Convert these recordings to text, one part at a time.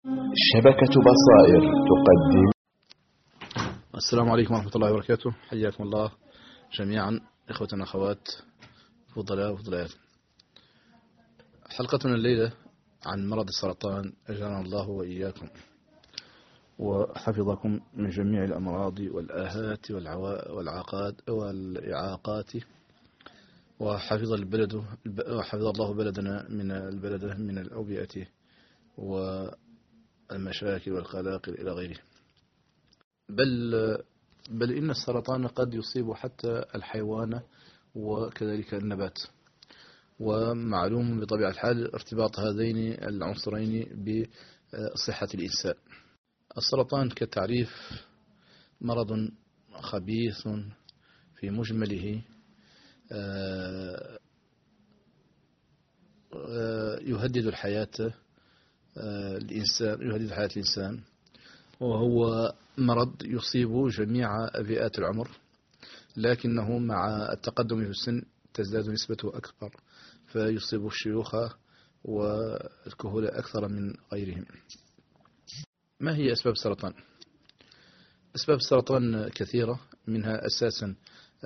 شبكة بصائر تقدم. السلام عليكم ورحمة الله وبركاته. حياكم الله جميعا إخوتنا أخوات فضلاء وفضليات. حلقتنا الليلة عن مرض السرطان، أجرنا الله وإياكم وحفظكم من جميع الأمراض والآهات والإعاقات، وحفظ الله بلدنا من البلدة من الأوبئة والمشاكل والقلاقل إلى غيره. بل إن السرطان قد يصيب حتى الحيوان وكذلك النبات، ومعلوم بطبيعة الحال ارتباط هذين العنصرين بصحة الإنسان. السرطان كتعريف مرض خبيث في مجمله، يهدد حياة الإنسان، وهو مرض يصيب جميع فئات العمر، لكنه مع التقدم في السن تزداد نسبته أكبر، فيصيب الشيوخ والكهولة أكثر من غيرهم. ما هي أسباب السرطان؟ أسباب السرطان كثيرة، منها أساسا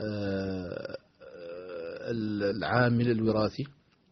العامل الوراثي،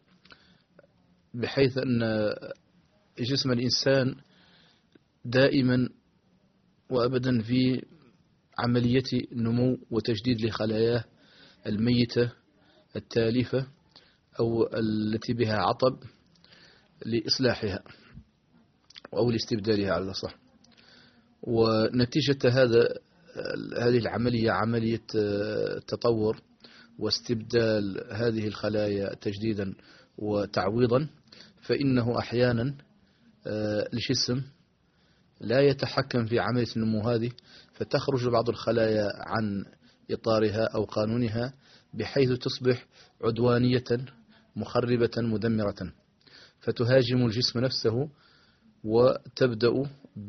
بحيث أن جسم الإنسان دائما وأبدا في عملية نمو وتجديد لخلاياه الميتة التالفة أو التي بها عطب لإصلاحها أو لاستبدالها على الأصح. ونتيجة هذه العملية عملية تطور واستبدال هذه الخلايا تجديدا وتعويضا، فإنه أحيانا الجسم لا يتحكم في عملية النمو هذه، فتخرج بعض الخلايا عن إطارها أو قانونها، بحيث تصبح عدوانية مخربة مدمرة، فتهاجم الجسم نفسه وتبدأ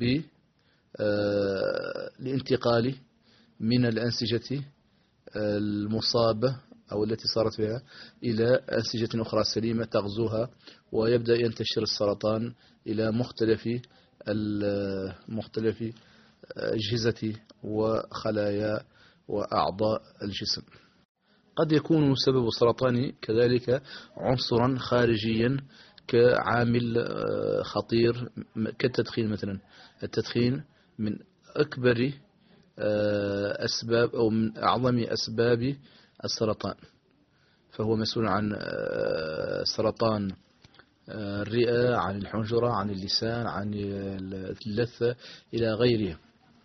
بالانتقال من الأنسجة المصابة أو التي صارت بها إلى أنسجة أخرى سليمة تغزوها، ويبدأ ينتشر السرطان إلى مختلف أجهزة وخلايا وأعضاء الجسم. قد يكون سبب السرطان كذلك عنصرا خارجيا كعامل خطير كالتدخين مثلا. التدخين من أكبر أسباب أو من أعظم أسباب السرطان، فهو مسؤول عن سرطان الرئة، عن الحنجرة، عن اللسان، عن اللثة إلى غيرها.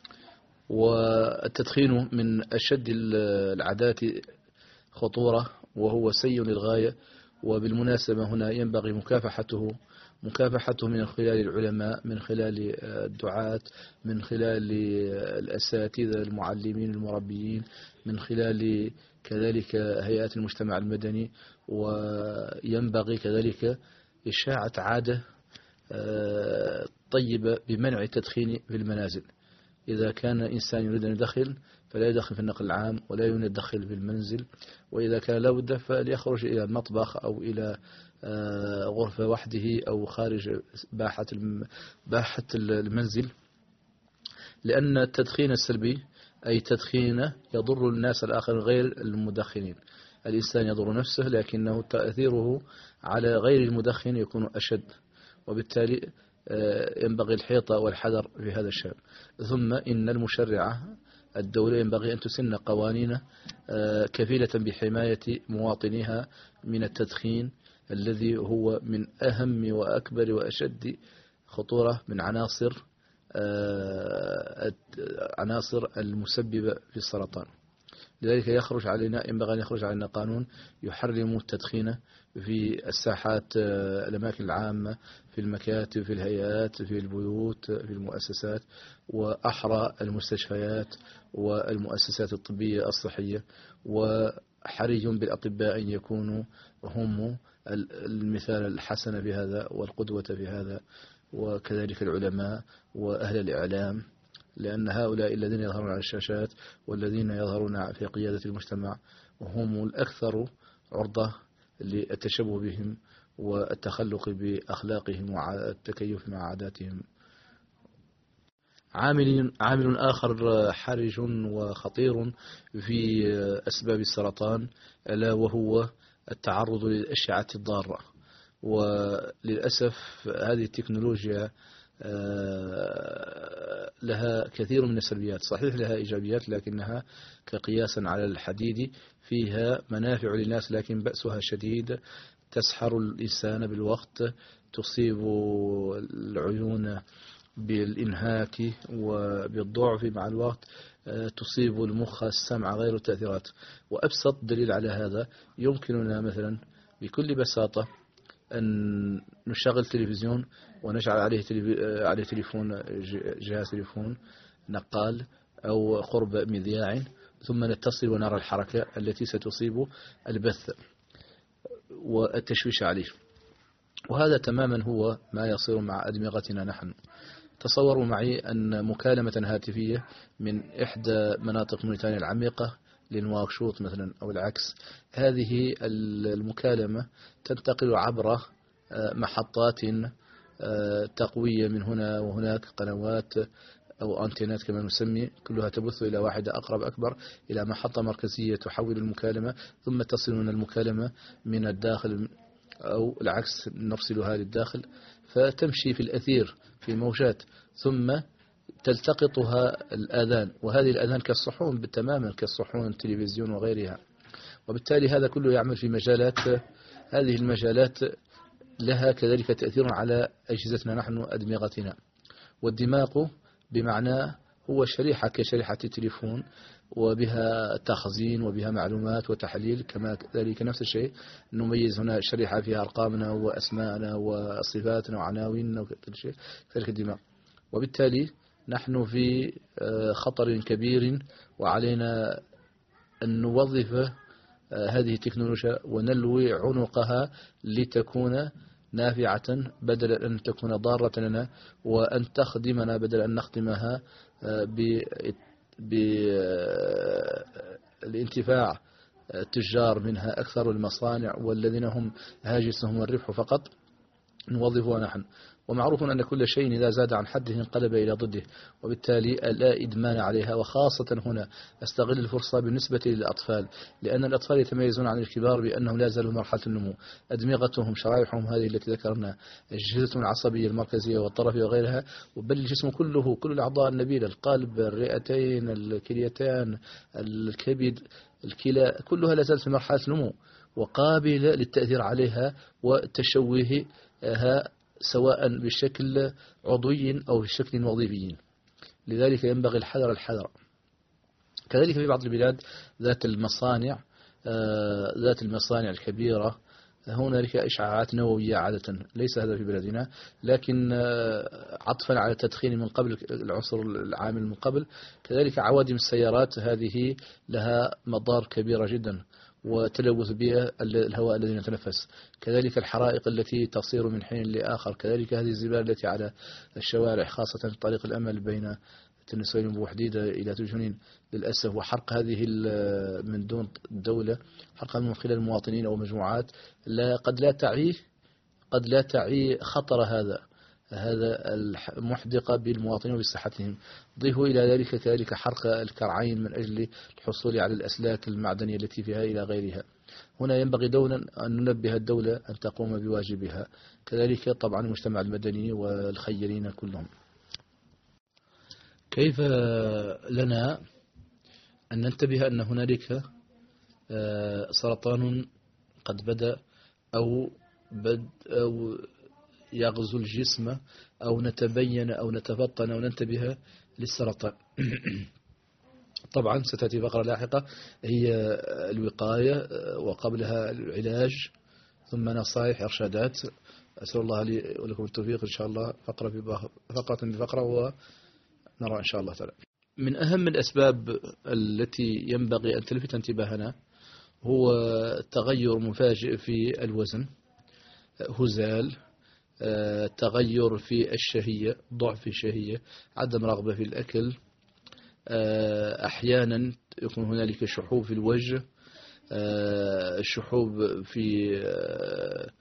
والتدخين من أشد العادات خطورة، وهو سيء للغاية. وبالمناسبة هنا ينبغي مكافحته من خلال العلماء، من خلال الدعاة، من خلال الأساتذة المعلمين المربيين، من خلال كذلك هيئات المجتمع المدني. وينبغي كذلك إشاعة عادة طيبة بمنع التدخين في المنازل. إذا كان إنسان يريد أن يدخن فلا يدخن في النقل العام، ولا يدخن في المنزل. وإذا كان لا بد فليخرج إلى المطبخ أو إلى غرفة وحده أو خارج باحة المنزل، لأن التدخين السلبي أي تدخين يضر الناس الآخرين غير المدخنين. الإنسان يضر نفسه، لكنه تأثيره على غير المدخن يكون أشد، وبالتالي ينبغي الحيطة والحذر في هذا الشأن. ثم إن المشرعة الدولة ينبغي أن تسن قوانين كفيلة بحماية مواطنيها من التدخين، الذي هو من أهم وأكبر وأشد خطورة من عناصر المسببة في السرطان. لذلك ينبغي أن يخرج علينا قانون يحرم التدخين في الساحات، الأماكن العامة، في المكاتب، في الهيئات، في البيوت، في المؤسسات، وأحرى المستشفيات والمؤسسات الطبية الصحية. وحري بالأطباء أن يكونوا هم المثال الحسن في هذا والقدوة في هذا، وكذلك العلماء وأهل الإعلام، لأن هؤلاء الذين يظهرون على الشاشات والذين يظهرون في قيادة المجتمع هم الأكثر عرضة للتشبه بهم والتخلق بأخلاقهم والتكيف مع عاداتهم عامل آخر حرج وخطير في أسباب السرطان، ألا وهو التعرض للأشعة الضارة. وللأسف هذه التكنولوجيا لها كثير من السلبيات، صحيح لها إيجابيات لكنها كقياسا على الحديد فيها منافع للناس لكن بأسها شديد، تسحر الإنسان بالوقت، تصيب العيون بالإنهاك وبالضعف مع الوقت، تصيب المخ السمع غير التأثيرات. وأبسط دليل على هذا يمكننا مثلا بكل بساطة أن نشغل تلفزيون ونجعل عليه تليفون، جهاز تليفون نقال أو قرب مذياع، ثم نتصل ونرى الحركة التي ستصيب البث والتشويش عليه. وهذا تماما هو ما يصير مع أدمغتنا نحن. تصوروا معي أن مكالمة هاتفية من إحدى مناطق موريتانيا العميقة لنواكشوط مثلا أو العكس، هذه المكالمة تنتقل عبر محطات تقوية من هنا وهناك، قنوات أو أنتينات كما نسمي، كلها تبث إلى واحدة أقرب أكبر إلى محطة مركزية تحول المكالمة، ثم تصلنا المكالمة من الداخل أو العكس نرسلها للداخل، فتمشي في الأثير في موجات، ثم تلتقطها الآذان، وهذه الآذان كالصحون تماما كالصحون التلفزيون وغيرها. وبالتالي هذا كله يعمل في مجالات، هذه المجالات لها كذلك تأثير على أجهزتنا نحن أدمغتنا. والدماغ بمعنى هو شريحة كشريحة التليفون، وبها تخزين وبها معلومات وتحليل، كما ذلك نفس الشيء نميز هنا شريحة فيها أرقامنا وأسماءنا وصفاتنا وعناويننا وكل شيء، كذلك الدماغ. وبالتالي نحن في خطر كبير، وعلينا أن نوظف هذه التكنولوجيا ونلوي عنقها لتكون نافعة بدل أن تكون ضارة لنا، وأن تخدمنا بدل أن نخدمها بالانتفاع التجار منها أكثر المصانع والذين هم هاجسهم الربح فقط نوظفها نحن. ومعروف أن كل شيء إذا زاد عن حده انقلب إلى ضده، وبالتالي لا إدمان عليها. وخاصة هنا أستغل الفرصة بالنسبة للأطفال، لأن الأطفال يتميزون عن الكبار بأنهم لا زالوا مرحلة النمو، أدمغتهم شرائحهم هذه التي ذكرنا، أجهزتهم العصبية المركزية والطرفية وغيرها، بل الجسم كله، كل الأعضاء النبيلة، القلب، الرئتين، الكليتان، الكبد، الكلى، كلها لا زالت في مرحلة نمو وقابلة للتأثير عليها وتشويهها سواء بشكل عضوي أو بشكل وظيفي. لذلك ينبغي الحذر. كذلك في بعض البلاد ذات المصانع الكبيرة هنالك إشعاعات نووية عادة، ليس هذا في بلادنا، لكن عطفا على التدخين من قبل العصر العامل من قبل، كذلك عوادم السيارات هذه لها مضار كبيرة جدا وتلوث بها الهواء الذي نتنفس، كذلك الحرائق التي تصير من حين لآخر، كذلك هذه الزبالة التي على الشوارع خاصة في طريق الأمل بين تنسوين بوحديدة إلى تجنين للأسف، وحرق هذه من دون الدولة، حرقها من خلال المواطنين أو مجموعات قد لا تعي خطر هذا المحدقة بالمواطنين وبصحتهم. ضيفوا إلى ذلك كذلك حرق الكرعين من أجل الحصول على الأسلاك المعدنية التي فيها إلى غيرها. هنا ينبغي دولا أن ننبه الدولة أن تقوم بواجبها، كذلك طبعا المجتمع المدني والخيرين كلهم. كيف لنا أن ننتبه أن هنالك سرطان قد بدأ أو يغزو الجسم، أو نتبين أو نتفطن أو ننتبه للسرطان؟ طبعا ستأتي فقرة لاحقة هي الوقاية، وقبلها العلاج، ثم نصائح إرشادات. أسأل الله لي ولكم التوفيق إن شاء الله، فقرة بفقرة، ونرى إن شاء الله تعالى. من أهم الأسباب التي ينبغي أن تلفت انتباهنا هو تغير مفاجئ في الوزن، هزال، تغير في الشهية، ضعف في الشهية، عدم رغبة في الأكل، أحيانا يكون هنالك شحوب في الوجه، شحوب في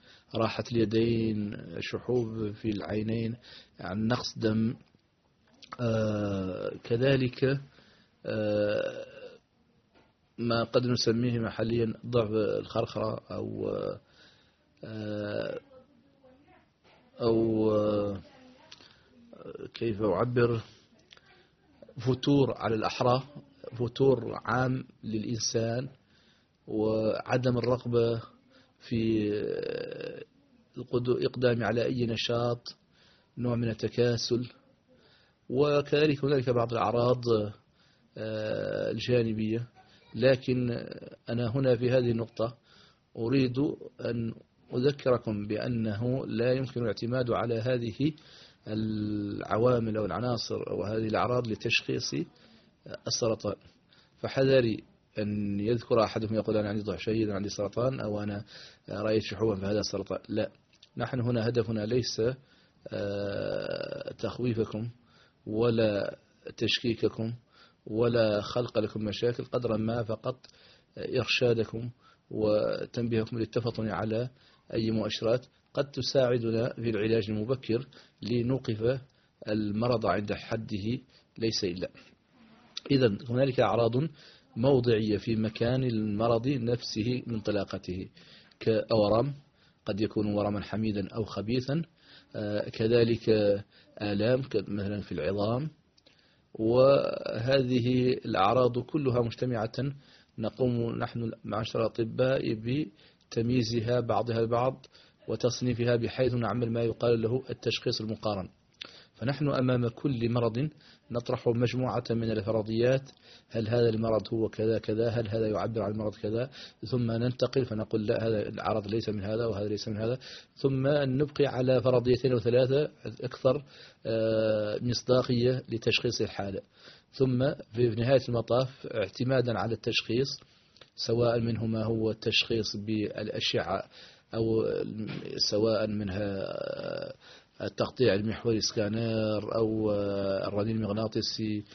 راحة اليدين، شحوب في العينين، يعني نقص دم، كذلك ما قد نسميه محليا ضعف الخرخرة أو كيف أعبر، فتور على الأحرى، فتور عام للإنسان، وعدم الرغبة في الإقدام على أي نشاط، نوع من التكاسل. وكذلك هنالك بعض الأعراض الجانبية. لكن أنا هنا في هذه النقطة أريد أن أذكركم بأنه لا يمكن الاعتماد على هذه العوامل أو العناصر أو هذه الأعراض لتشخيص السرطان. فحذري أن يذكر أحدهم يقول أنا عندي ضعف شديد، أنا عندي سرطان، أو أنا رأيت شحوبا فهذا سرطان. لا، نحن هنا هدفنا ليس تخويفكم ولا تشكيككم ولا خلق لكم مشاكل، قدر ما فقط إرشادكم وتنبيهكم للتفطن على أي مؤشرات قد تساعدنا في العلاج المبكر لنوقف المرض عند حده ليس إلا. إذن هنالك أعراض موضعية في مكان المرض نفسه من انطلاقته، كأورام، قد يكون ورما حميدا أو خبيثا، كذلك آلام مثلا في العظام. وهذه الأعراض كلها مجتمعة نقوم نحن معشر الأطباء بتمييزها بعضها البعض وتصنيفها بحيث نعمل ما يقال له التشخيص المقارن. فنحن أمام كل مرض نطرح مجموعة من الفرضيات، هل هذا المرض هو كذا كذا، هل هذا يعبر عن المرض كذا، ثم ننتقل فنقول لا، هذا العرض ليس من هذا وهذا ليس من هذا، ثم نبقي على فرضيتين أو ثلاثة أكثر مصداقية لتشخيص الحالة. ثم في نهاية المطاف اعتمادا على التشخيص، سواء منه ما هو التشخيص بالأشعة أو سواء منها التقطيع المحوري سكانر أو الرنين المغناطيسي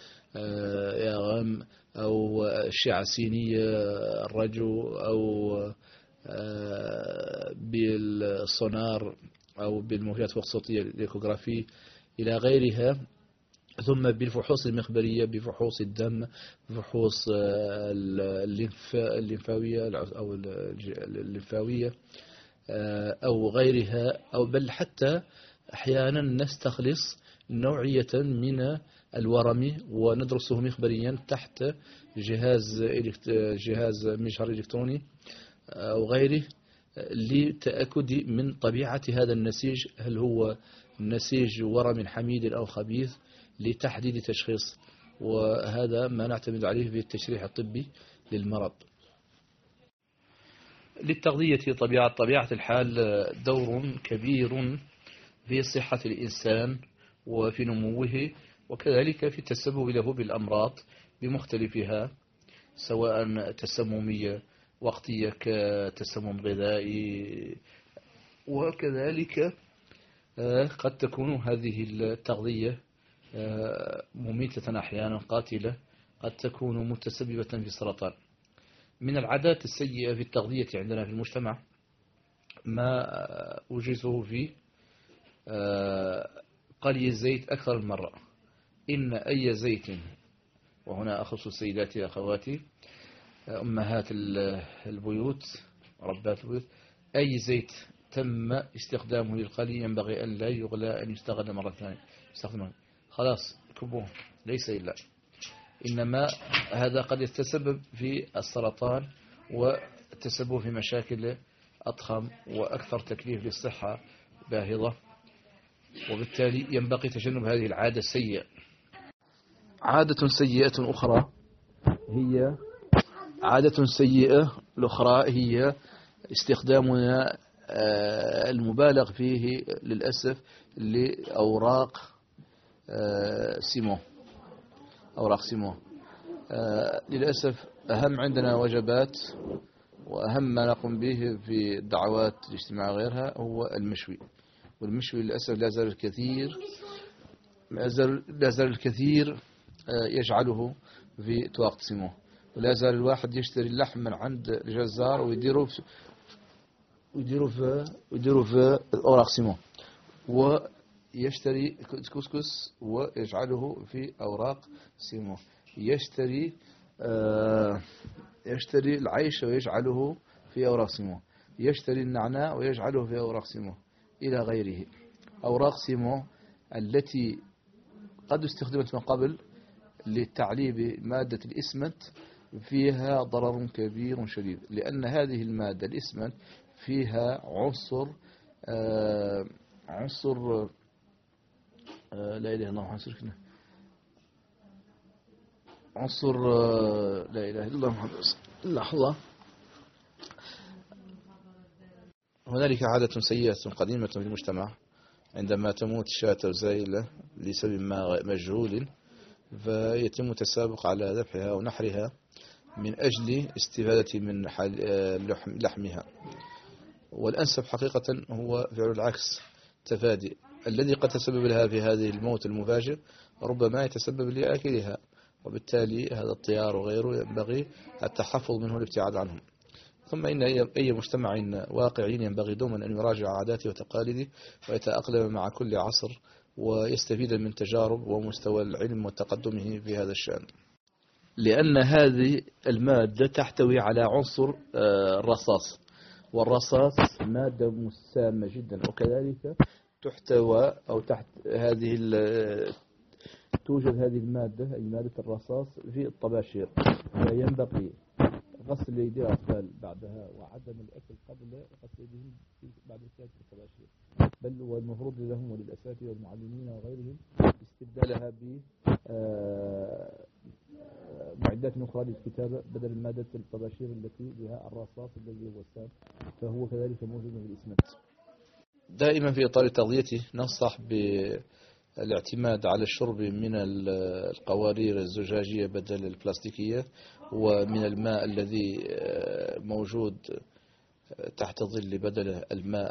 أو الأشعة السينية الرجو أو بالسونار أو بالموجات فوق صوتية الإيكوغرافي إلى غيرها، ثم بالفحوص المخبرية بفحوص الدم، بفحوص الليمفاوية أو الليمفاوية أو غيرها، أو بل حتى أحيانا نستخلص نوعية من الورم وندرسه مخبريا تحت جهاز مجهر إلكتروني أو غيره لتأكد من طبيعة هذا النسيج، هل هو نسيج ورم حميد أو خبيث، لتحديد تشخيص. وهذا ما نعتمد عليه في التشريح الطبي للمرض. للتغذية طبيعة الحال دور كبير في صحة الإنسان وفي نموه، وكذلك في التسبب له بالأمراض بمختلفها، سواء تسممية وقتية كتسمم غذائي، وكذلك قد تكون هذه التغذية مميتة أحيانا قاتلة، قد تكون متسببة في السرطان. من العادات السيئة في التغذية عندنا في المجتمع ما أوجزه في قلي الزيت أكثر من مرة. إن أي زيت، وهنا أخص السيدات أخواتي أمهات البيوت ربات البيوت، أي زيت تم استخدامه للقلي ينبغي أن لا يغلى، أن يستغل مرة ثانية، خلاص كبوه ليس إلا، إنما هذا قد يتسبب في السرطان والتسبب في مشاكل أضخم وأكثر تكليف للصحة باهظة، وبالتالي ينبغي تجنب هذه العادة السيئة. عادة سيئة أخرى هي استخدامنا المبالغ فيه للأسف لأوراق سيمو. للأسف أهم عندنا وجبات وأهم ما نقوم به في الدعوات الاجتماع غيرها هو المشوي. والمشوي للأسف لا زال الكثير يجعله في طواق سيمو، ولا زال الواحد يشتري اللحم من عند الجزار ويديره في أوراق سيمو. يشتري كسكس ويجعله في أوراق سيمو، يشتري يشتري العيش ويجعله في أوراق سيمو، يشتري النعناع ويجعله في أوراق سيمو إلى غيره. أوراق سيمو التي قد استخدمت من قبل لتعليب مادة الإسمنت فيها ضرر كبير شديد، لأن هذه المادة الإسمنت فيها عنصر لا إله إلا الله محمد رسول عنصر لا إله إلا الله محمد رسول. لحظة. هنالك عادة سيئة قديمة في المجتمع، عندما تموت شاة أو زائلة لسبب ما مجهول فيتم التسابق على ذبحها ونحرها من أجل استفادة من لحمها. والأنسب حقيقة هو فعل العكس، تفادي الذي قد تسبب لها في هذه الموت المفاجئ ربما يتسبب لآكلها، وبالتالي هذا الطيار وغيره ينبغي التحفظ منه والابتعاد عنه. ثم إن أي مجتمع واقعي ينبغي دوما أن يراجع عاداته وتقاليده ويتأقلم مع كل عصر ويستفيد من تجارب ومستوى العلم وتقدمه في هذا الشأن، لأن هذه المادة تحتوي على عنصر الرصاص، والرصاص مادة مسامة جدا، وكذلك تحتوى أو تحت توجد هذه المادة أي مادة الرصاص في الطباشير، فينبغي غسل يدي الأطفال بعدها وعدم الأكل قبل غسل يديهم بعد الأكل في الطباشير، بل والمفروض لهم وللأساتذة والمعلمين وغيرهم استبدالها معدات أخرى للكتابة بدل مادة الطباشير التي بها الرصاص الذي هو السام، فهو كذلك موجود في الإسمنت. دائما في إطار تغذيته ننصح بالاعتماد على الشرب من القوارير الزجاجية بدل البلاستيكية، ومن الماء الذي موجود تحت الظل بدل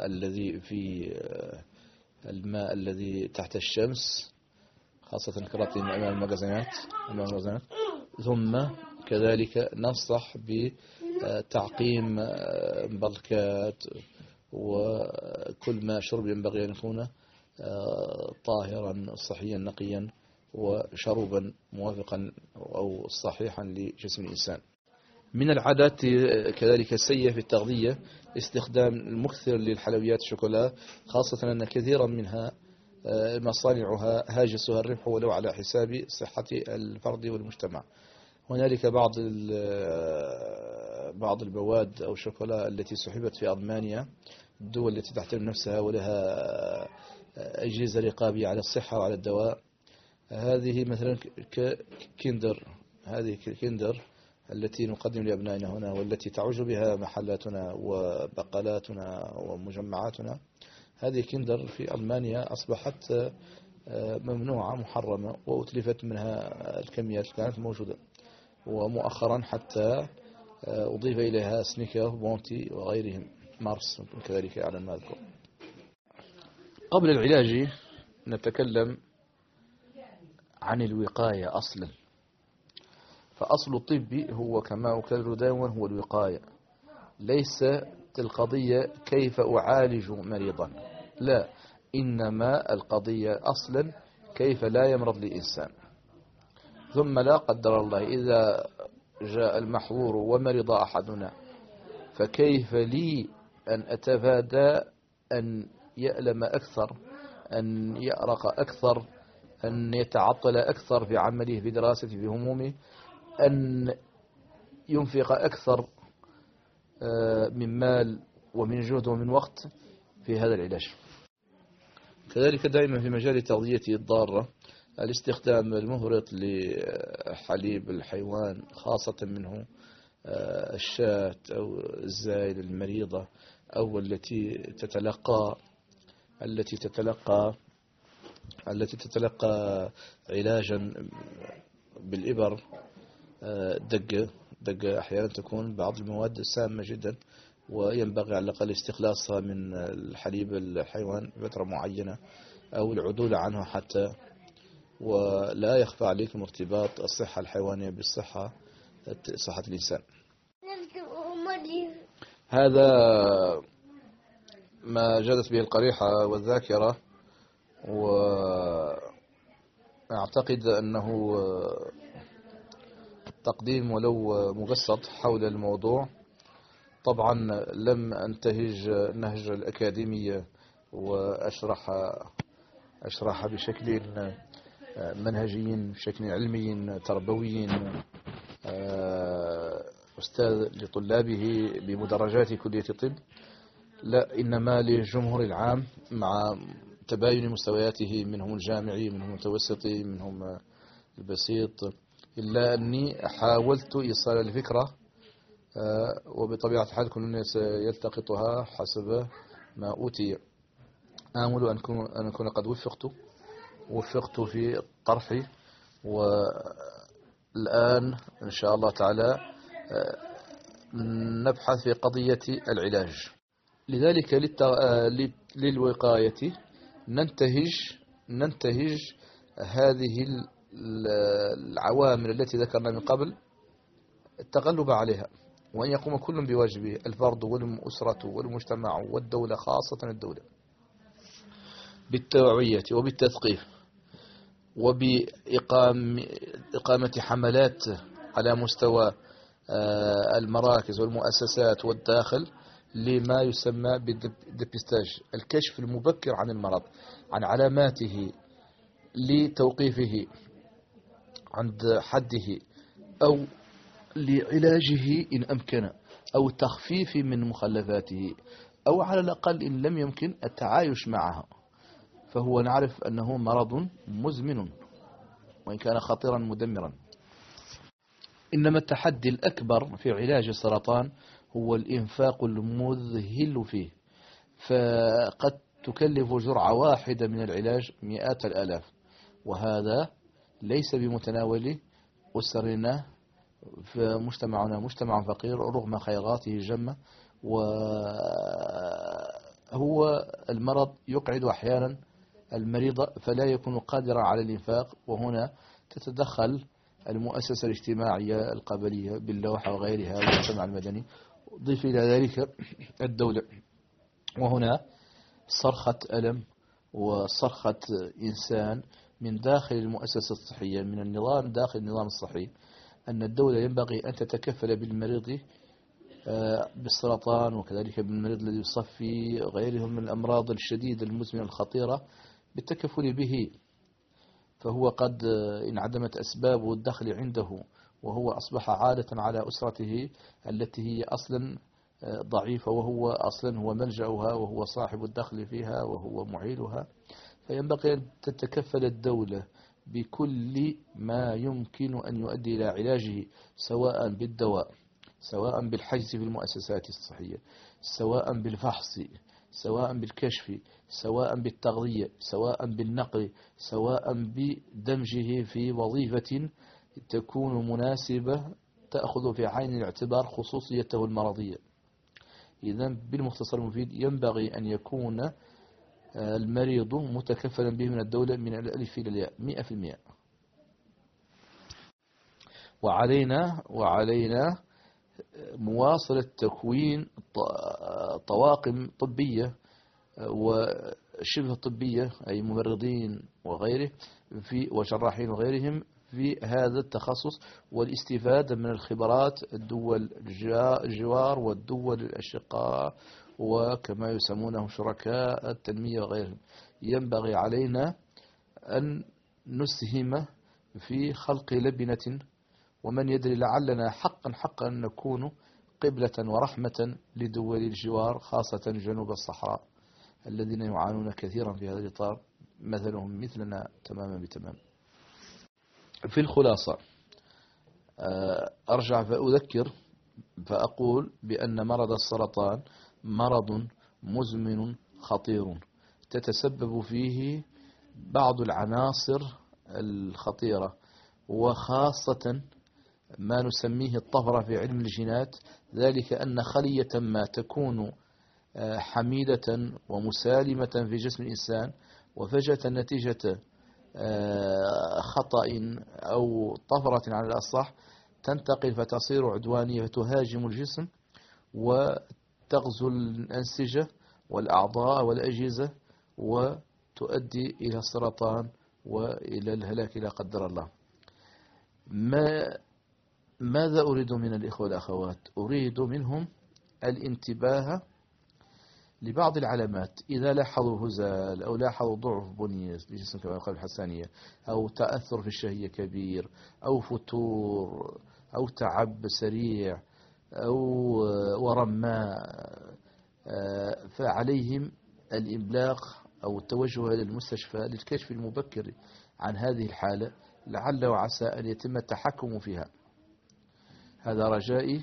الماء الذي تحت الشمس، خاصة الكراتين أمام المغازلات. ثم كذلك ننصح بتعقيم مبلكات، وكل ما شرب ينبغي أن يكون طاهرا صحيا نقيا وشربا موافقا أو صحيحا لجسم الإنسان. من العادات كذلك السيئة في التغذية استخدام المكثر للحلويات الشوكولا، خاصة أن كثيرا منها مصانعها هاجسها الربح ولو على حساب صحة الفرد والمجتمع. هنالك بعض البواد أو الشوكولا التي سحبت في ألمانيا، الدول التي تحترم نفسها ولها أجهزة رقابية على الصحة وعلى الدواء. هذه مثلا كيندر التي نقدم لأبنائنا هنا، والتي تعج بها محلاتنا وبقالاتنا ومجمعاتنا. هذه كيندر في ألمانيا أصبحت ممنوعة محرمة، وأتلفت منها الكميات اللي كانت موجودة، ومؤخرا حتى أضيف إليها سنيكر بونتي وغيرهم، مارس كذلك على ما أذكر. قبل العلاج نتكلم عن الوقاية أصلا، فأصل الطب هو كما أكرر دائما هو الوقاية، ليس القضية كيف أعالج مريضا، لا، إنما القضية أصلا كيف لا يمرض الإنسان. ثم لا قدر الله إذا جاء المحظور ومرض أحدنا فكيف لي أن أتفادى أن يألم أكثر، أن يأرق أكثر، أن يتعطل أكثر في عمله في دراسته في همومه، أن ينفق أكثر من مال ومن جهد ومن وقت في هذا العلاج. كذلك دائما في مجال تغذيته الضارة الاستخدام المفرط لحليب الحيوان، خاصة منه الشاة أو الزائل المريضة أو التي تتلقى علاجا بالإبر، دقة أحيانا تكون بعض المواد سامة جدا، وينبغي على الأقل استخلاصها من الحليب الحيوان فترة معينة أو العدول عنه حتى، ولا يخفى عليكم ارتباط الصحة الحيوانية بالصحة صحة الإنسان. هذا ما جادت به القريحة والذاكرة وأعتقد أنه تقديم ولو مبسط حول الموضوع. طبعا لم أنتهج نهج الأكاديمية وأشرح بشكل منهجي، بشكل علمي تربوي، أستاذ لطلابه بمدرجات كلية الطب. لا، إنما للجمهور العام مع تباين مستوياته، منهم الجامعي، منهم المتوسطي، منهم البسيط. إلا أني حاولت إيصال الفكرة، وبطبيعة الحال كل الناس يلتقطها حسب ما أوتي. آمل أن أكون قد وفقت في طرحي، والآن إن شاء الله تعالى نبحث في قضية العلاج. لذلك للوقاية ننتهج هذه العوامل التي ذكرنا من قبل، التغلب عليها، وأن يقوم كل بواجبه، الفرد والأسرة والمجتمع والدولة، خاصة الدولة، بالتوعية وبالتثقيف وبإقامة حملات على مستوى المراكز والمؤسسات والداخل لما يسمى بالدبستاج، الكشف المبكر عن المرض، عن علاماته، لتوقيفه عند حده أو لعلاجه إن أمكن، أو تخفيف من مخلفاته، أو على الأقل إن لم يمكن التعايش معها، فهو نعرف أنه مرض مزمن وإن كان خطيرا مدمرا. إنما التحدي الأكبر في علاج السرطان هو الإنفاق المذهل فيه، فقد تكلف جرعة واحدة من العلاج مئات الآلاف، وهذا ليس بمتناول أسرنا، فمجتمعنا مجتمع فقير رغم خيراته الجمة، وهو المرض يقعد أحيانا المريض فلا يكون قادرا على الإنفاق، وهنا تتدخل المؤسسة الاجتماعية القبلية باللوحة وغيرها والمجتمع المدني، ضيف إلى ذلك الدولة، وهنا صرخة ألم وصرخة إنسان من داخل المؤسسة الصحية، من النظام داخل النظام الصحي، أن الدولة ينبغي أن تتكفل بالمريض بالسرطان، وكذلك بالمريض الذي يصفي غيرهم من الأمراض الشديدة المزمنة الخطيرة، بالتكفل به. فهو قد انعدمت أسباب الدخل عنده، وهو أصبح عالة على أسرته التي هي أصلا ضعيفة، وهو أصلا هو ملجأها، وهو صاحب الدخل فيها، وهو معيلها. فينبغي أن تتكفل الدولة بكل ما يمكن أن يؤدي إلى علاجه، سواء بالدواء، سواء بالحجز في المؤسسات الصحية، سواء بالفحص، سواء بالكشف، سواء بالتغذية، سواء بالنقل، سواء بدمجه في وظيفة تكون مناسبة تأخذ في عين الاعتبار خصوصيته المرضية. إذن بالمختصر المفيد ينبغي أن يكون المريض متكفلا به من الدولة من الألف إلى الياء 100%. وعلينا مواصلة تكوين طواقم طبية وشبه طبية، أي ممرضين وغيره وجراحين وغيرهم في هذا التخصص، والاستفادة من الخبرات الدول الجوار والدول الأشقاء، وكما يسمونهم شركاء التنمية وغيرهم. ينبغي علينا أن نسهم في خلق لبنة، ومن يدري لعلنا حقا نكون قبلة ورحمة لدول الجوار، خاصة جنوب الصحراء الذين يعانون كثيرا في هذا الإطار، مثلهم مثلنا تماما بتمام. في الخلاصة أرجع فأذكر فأقول بأن مرض السرطان مرض مزمن خطير، تتسبب فيه بعض العناصر الخطيرة، وخاصة ما نسميه الطفرة في علم الجينات، ذلك أن خلية ما تكون حميدة ومسالمة في جسم الإنسان، وفجأة نتيجة خطأ أو طفرة على الأصح تنتقل فتصير عدوانية، فتهاجم الجسم وتغزو الأنسجة والأعضاء والأجهزة، تؤدي إلى السرطان وإلى الهلاك لا قدر الله. ماذا أريد من الإخوة والأخوات؟ أريد منهم الانتباه لبعض العلامات. إذا لاحظوا هزال أو لاحظوا ضعف بنية الجسم كما قال الحسانية، أو تأثر في الشهية كبير، أو فتور، أو تعب سريع، أو ورم ماء، فعليهم الإبلاغ أو التوجه إلى المستشفى للكشف المبكر عن هذه الحالة، لعل وعسى أن يتم التحكم فيها. هذا رجائي.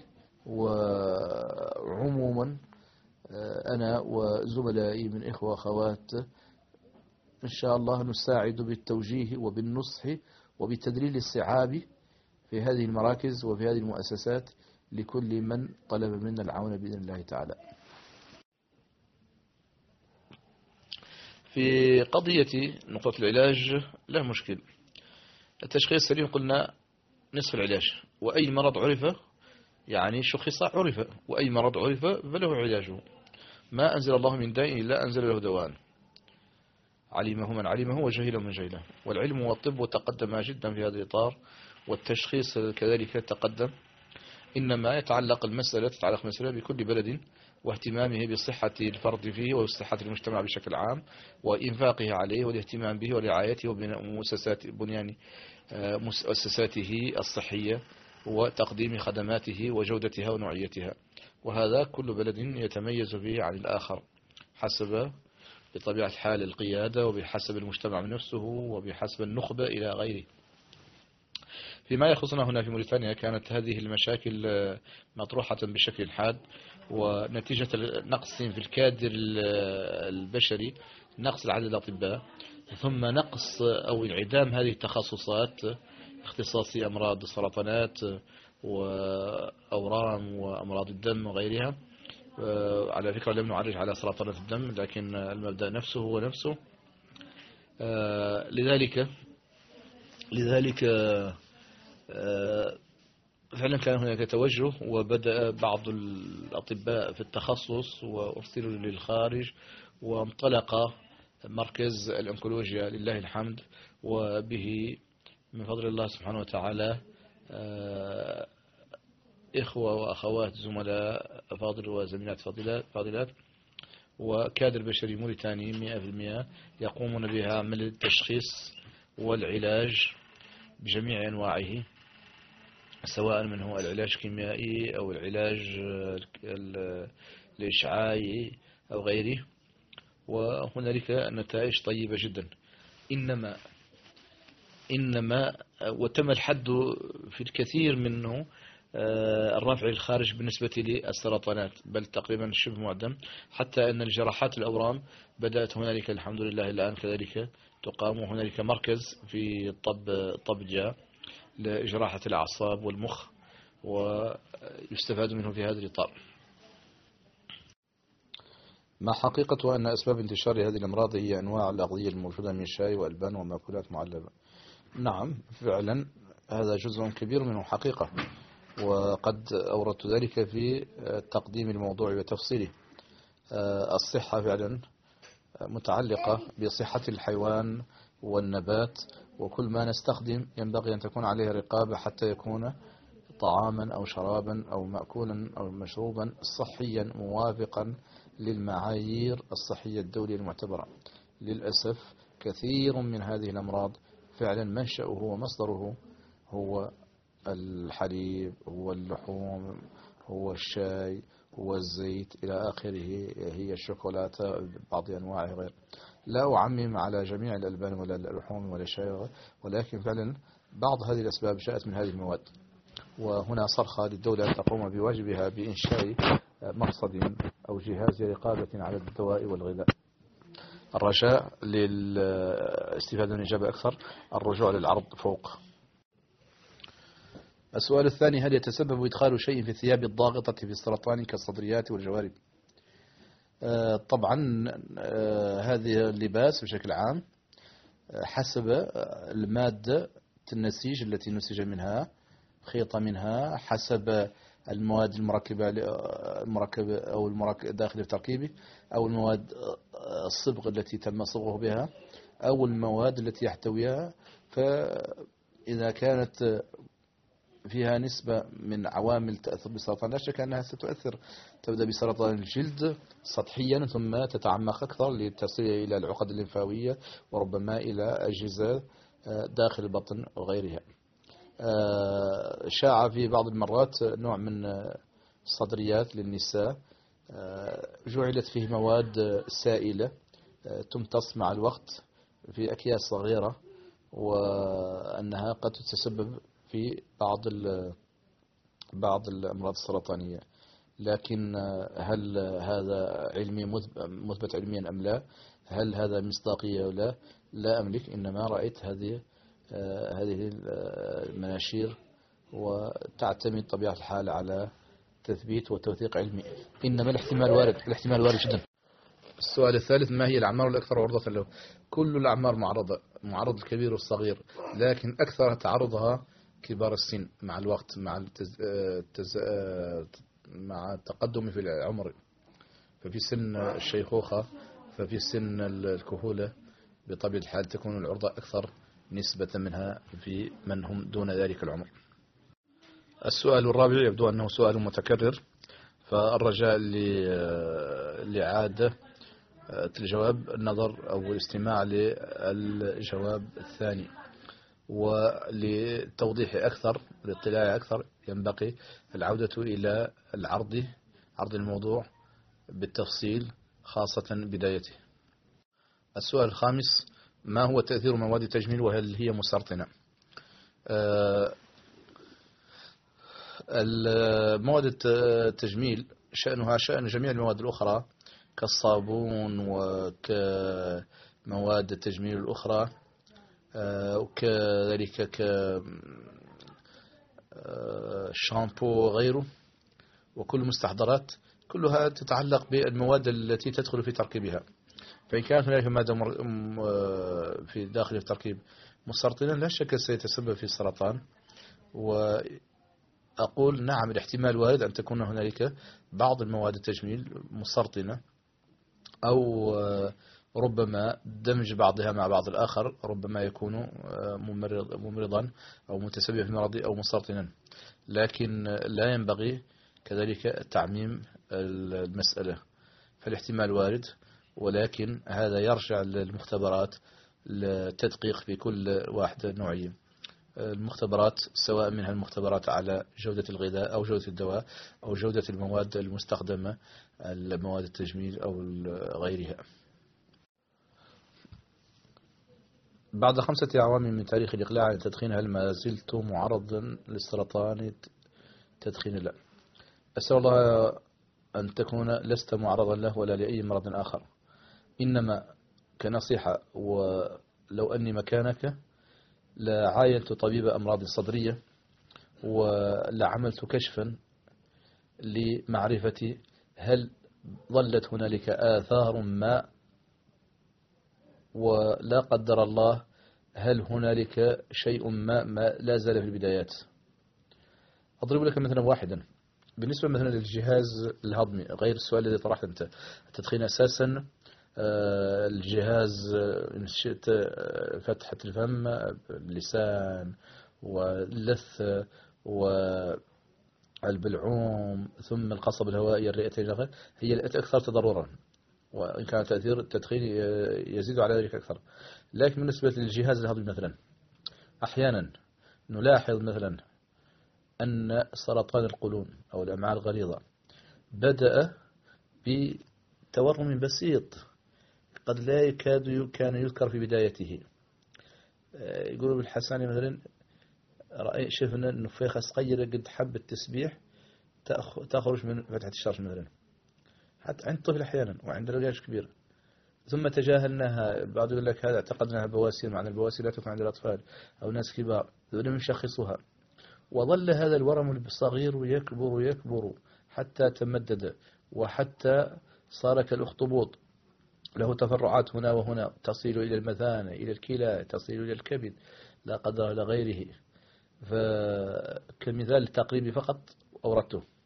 وعموما أنا وزملائي من إخوة وأخوات إن شاء الله نساعد بالتوجيه وبالنصح وبتدليل الصعاب في هذه المراكز وفي هذه المؤسسات لكل من طلب منا العون بإذن الله تعالى. في قضية نقطة العلاج لا مشكل. التشخيص السليم قلنا نصف العلاج، وأي مرض عرف يعني شخص عرف، وأي مرض عرف فله علاجه. ما أنزل الله من داء إلا أنزل له دواء، علمه من علمه وجهله من جهله. والعلم والطب تقدم جدا في هذا الإطار، والتشخيص كذلك تقدم. إنما تتعلق المسألة بكل بلد واهتمامه بصحة الفرد فيه وصحة المجتمع بشكل عام، وإنفاقه عليه والاهتمام به ورعايته وبنيان مؤسساته الصحية وتقديم خدماته وجودتها ونوعيتها. وهذا كل بلد يتميز به عن الآخر حسب بطبيعة الحال القيادة، وبحسب المجتمع نفسه، وبحسب النخبة إلى غيره. فيما يخصنا هنا في موريتانيا كانت هذه المشاكل مطروحة بشكل حاد، ونتيجة نقص في الكادر البشري، نقص عدد الأطباء، ثم نقص أو انعدام هذه التخصصات، اختصاصي أمراض السرطانات وأورام وأمراض الدم وغيرها. على فكرة لم نعرج على سرطانات الدم، لكن المبدأ نفسه هو نفسه. لذلك فعلا كان هناك توجه، وبدأ بعض الأطباء في التخصص وأرسلوا للخارج، وانطلق مركز الأنكولوجيا لله الحمد، وبه من فضل الله سبحانه وتعالى إخوة وأخوات زملاء أفاضل وزميلات فاضلات وكادر بشري موريتاني 100% يقومون بها عملية التشخيص والعلاج بجميع أنواعه، سواء من هو العلاج الكيميائي أو العلاج الإشعاعي أو غيره. وهنالك نتائج طيبة جدا. إنما وتم الحد في الكثير منه الرفع الخارج بالنسبة للسرطانات، بل تقريبا شبه معدم، حتى أن الجراحات الأورام بدأت هنالك الحمد لله الآن كذلك تقام. هنالك مركز في طبجة لجراحة الأعصاب والمخ، ويستفاد منه في هذا الإطار. ما حقيقة أن أسباب انتشار هذه الأمراض هي أنواع الأغذية الموجودة من شاي وألبان ومأكولات معلبة. نعم فعلا هذا جزء كبير منه حقيقة، وقد أوردت ذلك في تقديم الموضوع وتفصيله. الصحة فعلا متعلقة بصحة الحيوان والنبات، وكل ما نستخدم ينبغي أن تكون عليه رقابة حتى يكون طعاما أو شرابا أو مأكولا أو مشروبا صحيا موافقا للمعايير الصحية الدولية المعتبرة. للأسف كثير من هذه الأمراض فعلا منشأه ومصدره هو الحليب، هو اللحوم، هو الشاي، هو الزيت إلى آخره، هي الشوكولاتة بعض أنواعها غير. لا أعمم على جميع الألبان ولا اللحوم ولا الشاي، ولكن فعلا بعض هذه الأسباب جاءت من هذه المواد. وهنا صرخة للدولة أن تقوم بواجبها بإنشاء مرصد أو جهاز رقابة على الدواء والغذاء. الرجاء للاستفادة من الإجابة أكثر الرجوع للعرض فوق. السؤال الثاني: هل يتسبب إدخال شيء في الثياب الضاغطة في السرطان كالصدريات والجوارب؟ طبعا هذه اللباس بشكل عام حسب المادة النسيج التي نسج منها، خيط منها، حسب المواد المركبة أو داخل في تركيبه، أو المواد الصبغ التي تم صبغه بها، أو المواد التي يحتويها. فإذا كانت فيها نسبة من عوامل تأثر بسرطان، لا شك أنها ستؤثر. تبدأ بسرطان الجلد سطحيا، ثم تتعمق أكثر لتصل إلى العقد الليمفاوية، وربما إلى أجهزة داخل البطن وغيرها. شاع في بعض المرات نوع من الصدريات للنساء جعلت فيه مواد سائلة تمتص مع الوقت في أكياس صغيرة، وأنها قد تتسبب في بعض الأمراض السرطانية. لكن هل هذا علمي مثبت علميا أم لا؟ هل هذا مصداقية أو لا؟ لا أملك، إنما رأيت هذه المناشير، وتعتمد طبيعة الحال على تثبيت وتوثيق علمي. إنما الاحتمال وارد، الاحتمال وارد جدا. السؤال الثالث: ما هي الأعمار الأكثر عرضة له؟ كل الأعمار معرضة، معرض الكبير والصغير، لكن أكثر تعرضها كبار السن مع الوقت، مع التقدم في العمر. ففي سن الشيخوخة، ففي سن الكهولة بطبيعة الحال تكون العرضة أكثر نسبة منها في من هم دون ذلك العمر. السؤال الرابع يبدو أنه سؤال متكرر، فالرجاء لإعادة الجواب، النظر أو الاستماع للجواب الثاني. ولتوضيح أكثر، للاطلاع أكثر، ينبغي العودة إلى عرض الموضوع بالتفصيل، خاصة بدايته. السؤال الخامس: ما هو تأثير مواد التجميل، وهل هي مسرطنة؟ مواد التجميل شأنها شأن جميع المواد الأخرى كالصابون وكمواد التجميل الأخرى، وكذلك كالشامبو وغيره، وكل المستحضرات كلها تتعلق بالمواد التي تدخل في تركيبها. فإن كانت هناك مادة في داخل التركيب مسرطنا، لا شك سيتسبب في السرطان. وأقول نعم، الاحتمال وارد أن تكون هنالك بعض المواد التجميل مسرطنة، أو ربما دمج بعضها مع بعض الآخر ربما يكون ممرضا أو متسبب في مرض أو مسرطنا. لكن لا ينبغي كذلك تعميم المسألة، فالاحتمال وارد، ولكن هذا يرجع للمختبرات للتدقيق في كل واحدة نوعية. المختبرات سواء منها المختبرات على جودة الغذاء أو جودة الدواء أو جودة المواد المستخدمة، المواد التجميل أو غيرها. بعد 5 أعوام من تاريخ الإقلاع عن التدخين، هل ما زلت معرضا للسرطان تدخين؟ لا. أسأل الله أن تكون لست معرضا له ولا لأي مرض آخر، إنما كنصيحة، ولو أني مكانك لعاينت طبيب أمراض صدرية ولعملت كشفا لمعرفة هل ظلت هنالك آثار ما، ولا قدر الله هل هنالك شيء ما لا زال في البدايات. أضرب لك مثلا واحدا، بالنسبة مثلا للجهاز الهضمي، غير السؤال الذي طرحت أنت، التدخين أساسا الجهاز إن شئت فتحة الفم، اللسان واللث والبلعوم، ثم القصبة الهوائية، الرئتين، هي التي أكثر تضررا، وإن كان تأثير التدخين يزيد على ذلك أكثر. لكن بالنسبة للجهاز الهضمي مثلا، أحيانا نلاحظ مثلا أن سرطان القولون أو الأمعاء الغليظة بدأ بتورم بسيط قد لا يكاد كان يذكر في بدايته. يقولوا بالحساني مثلا شفنا النفاخة صغيرة قد حبة تسبيح تخرج من فتحة الشرج مثلا، حتى عند الطفل أحيانا وعند الرجال كبير، ثم تجاهلناها. بعض يقول لك هذا اعتقدناها بواسير، معنى البواسير لا تكون عند الأطفال أو ناس كبار، ولم يشخصوها. وظل هذا الورم الصغير يكبر يكبر حتى تمدد، وحتى صار كالأخطبوط، له تفرعات هنا وهنا، تصل إلى المثانة، إلى الكلى، تصل إلى الكبد، لا قدر إلى غيره. فكمثال التقريبي فقط أوردته.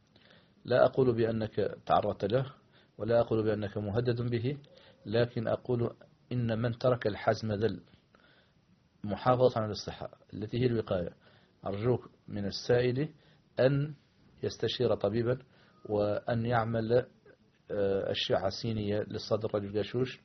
لا أقول بأنك تعرضت له ولا أقول بأنك مهدد به، لكن أقول إن من ترك الحزم ذل محافظة على الصحة التي هي الوقاية. أرجوك من السائل أن يستشير طبيبا وأن يعمل أشعة سينية للصدر الجاشوش،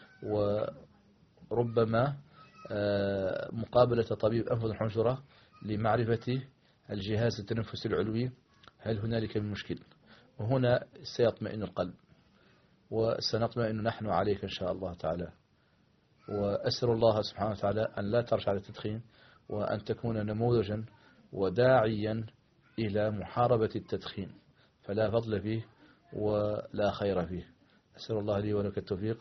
وربما مقابلة طبيب أنف وحنجرة لمعرفة الجهاز التنفسي العلوي هل هنالك من مشكل، وهنا سيطمئن القلب وسنطمئن نحن عليك إن شاء الله تعالى. وأسأل الله سبحانه وتعالى أن لا ترجع للتدخين، وأن تكون نموذجا وداعيا إلى محاربة التدخين، فلا فضل فيه ولا خير فيه. أسأل الله لي ولك التوفيق.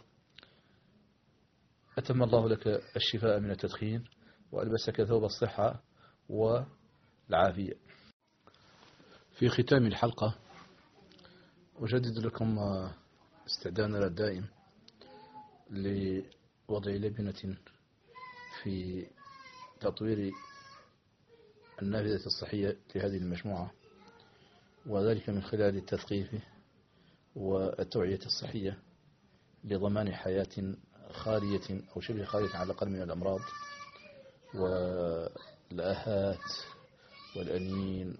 أتم الله لك الشفاء من التدخين وألبسك ثوب الصحة والعافية. في ختام الحلقة أجدد لكم استعدادنا الدائم لوضع لبنة في تطوير النافذة الصحية لهذه المجموعة، وذلك من خلال التثقيف والتوعية الصحية لضمان حياة خالية أو شبه خالية على الأقل من الأمراض والآهات والأنين،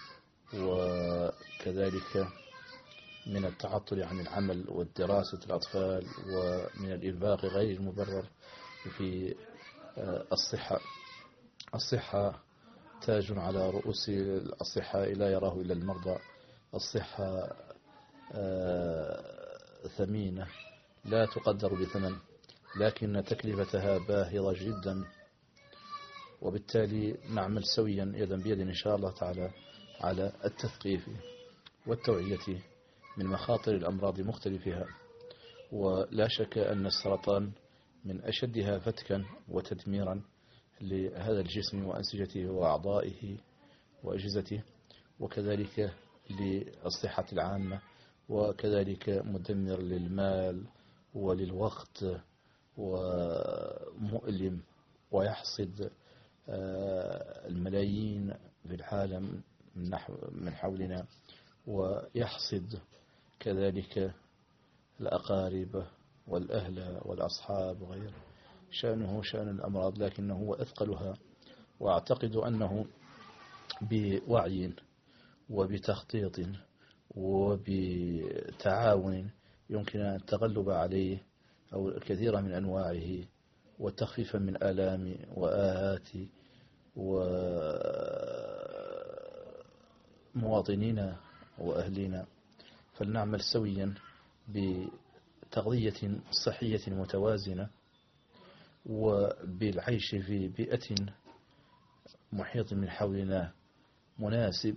وكذلك من التعطل عن العمل والدراسة الأطفال، ومن الإنفاق غير المبرر في الصحة. الصحة تاج على رؤوس الأصحاء لا يراه إلا المرضى. الصحة ثمينة لا تقدر بثمن، لكن تكلفتها باهظة جدا، وبالتالي نعمل سويا يدا بيد إن شاء الله تعالى على التثقيف والتوعية من مخاطر الأمراض مختلفها. ولا شك أن السرطان من أشدها فتكا وتدميرا لهذا الجسم وأنسجته وأعضائه وأجهزته، وكذلك للصحة العامة، وكذلك مدمر للمال وللوقت ومؤلم، ويحصد الملايين في العالم من حولنا، ويحصد كذلك الأقارب والأهل والأصحاب وغيره. شأنه شأن الأمراض لكنه هو أثقلها، وأعتقد أنه بوعي وبتخطيط وبتعاون يمكن التغلب عليه أو الكثير من أنواعه، والتخفيف من آلام وآهات ومواطنينا وأهلنا. فلنعمل سويا بتغذية صحية متوازنة، وبالعيش في بيئة محيط من حولنا مناسب،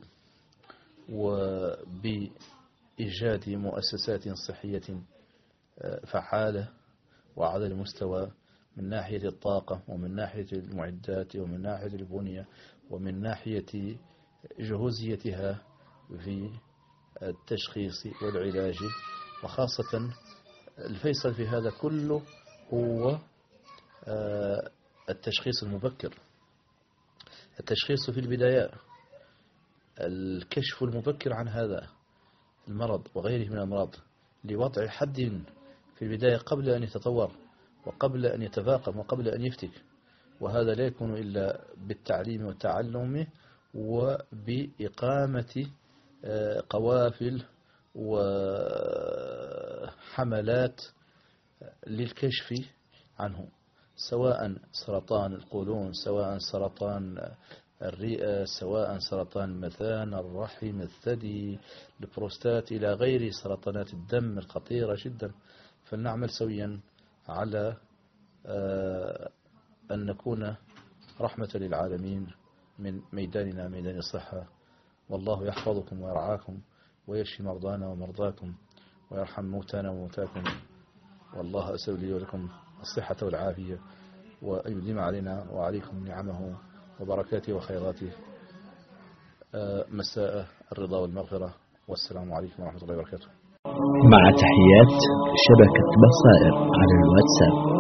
وبإيجاد مؤسسات صحية فعالة وعلى المستوى من ناحية الطاقة ومن ناحية المعدات ومن ناحية البنية ومن ناحية جهوزيتها في التشخيص والعلاج. وخاصة الفيصل في هذا كله هو التشخيص المبكر، التشخيص في البداية، الكشف المبكر عن هذا المرض وغيره من الأمراض، لوضع حد في البداية قبل أن يتطور وقبل أن يتفاقم وقبل أن يفتك. وهذا لا يكون إلا بالتعليم والتعلم وبإقامة قوافل وحملات للكشف عنه، سواء سرطان القولون، سواء سرطان الرئة، سواء سرطان المثانة، الرحم، الثدي، البروستات، إلى غير سرطانات الدم الخطيرة جدا. فلنعمل سويا على أن نكون رحمة للعالمين من ميداننا ميدان الصحة. والله يحفظكم ويرعاكم ويشفي مرضانا ومرضاكم ويرحم موتانا وموتاكم. والله أسأل لي ولكم الصحة والعافية، وأن يديم علينا وعليكم نعمه وبركاته وخيراته. مساء الرضا والمغفرة، والسلام عليكم ورحمة الله وبركاته. مع تحيات شبكة بصائر على الواتساب.